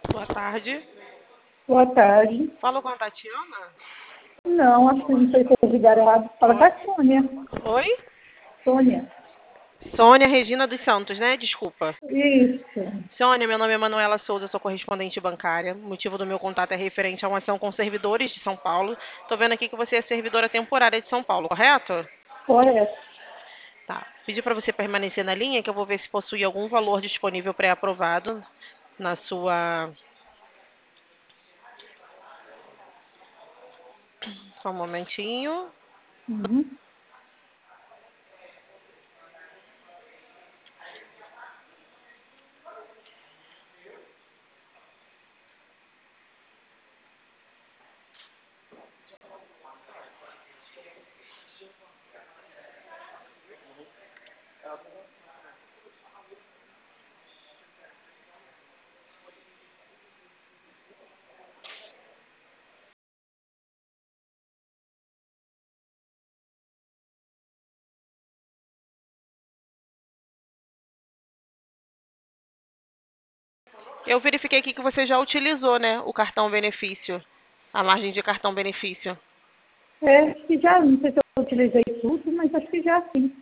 Boa tarde. Boa tarde. Falo com a Tatiana? Não, acho que não sei se eu ligar errado. Fala com a Sônia. Oi? Sônia. Sônia Regina dos Santos, né? Desculpa. Isso. Sônia, meu nome é Manuela Souza, sou correspondente bancária. O motivo do meu contato é referente a uma ação com servidores de São Paulo. Tô vendo aqui que você é servidora temporária de São Paulo, correto? Correto. Tá. Pedi para você permanecer na linha que eu vou ver se possui algum valor disponível pré-aprovado na sua... Só um momentinho. Uhum. Eu verifiquei aqui que você já utilizou, né, o cartão benefício, a margem de cartão benefício. Acho que já, não sei se eu utilizei tudo, mas acho que já sim.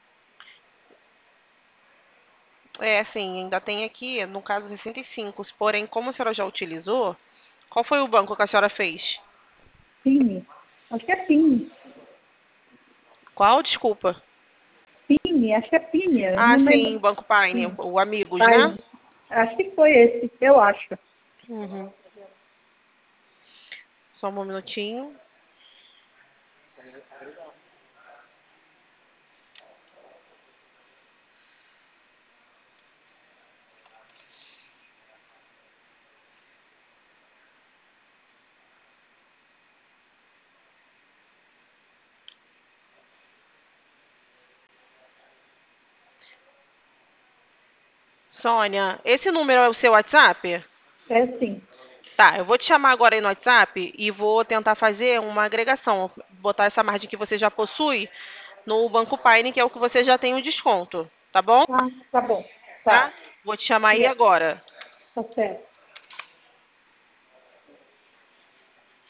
É, sim, ainda tem aqui, no caso, 65. Porém, como a senhora já utilizou, qual foi o banco que a senhora fez? Pine. Acho que é Pine. Qual? Desculpa. Pine, acho que é Pine. Eu Ah, não sim, lembro. Banco Paine, Sim. o Amigos, né? Pai. Acho que foi esse, eu acho. Uhum. Só um minutinho. Sônia, esse número é o seu WhatsApp? É sim. Tá, eu vou te chamar agora aí no WhatsApp e vou tentar fazer uma agregação, botar essa margem que você já possui no Banco Paine, que é o que você já tem o desconto, tá bom? Tá bom. Tá? Tá. Vou te chamar aí É, agora. tá certo.